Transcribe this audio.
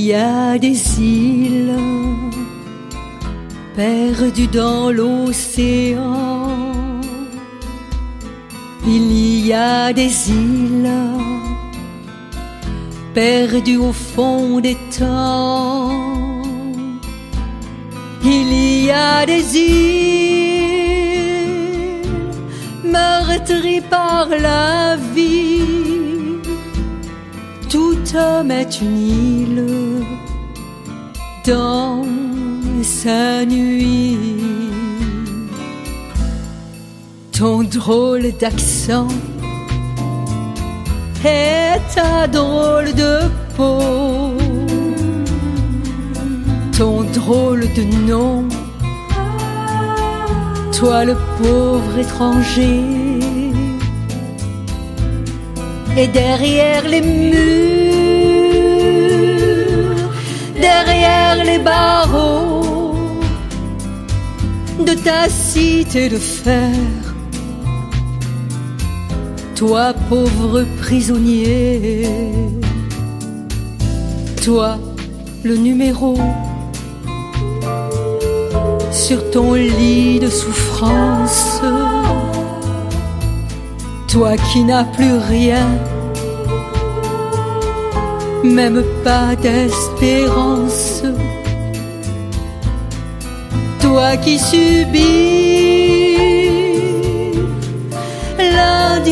y a des îles perdues dans l'océan. Il y a des îles perdues au fond des temps. Il y a des îles meurtries par la vie. Tout homme est une île dans sa nuit. Ton drôle d'accent et ta drôle de peau, ton drôle de nom, toi le pauvre étranger. Et derrière les murs, derrière les barreaux de ta cité de fer, toi pauvre prisonnier, toi le numéro sur ton lit de souffrance, toi qui n'as plus rien, même pas d'espérance, toi qui subis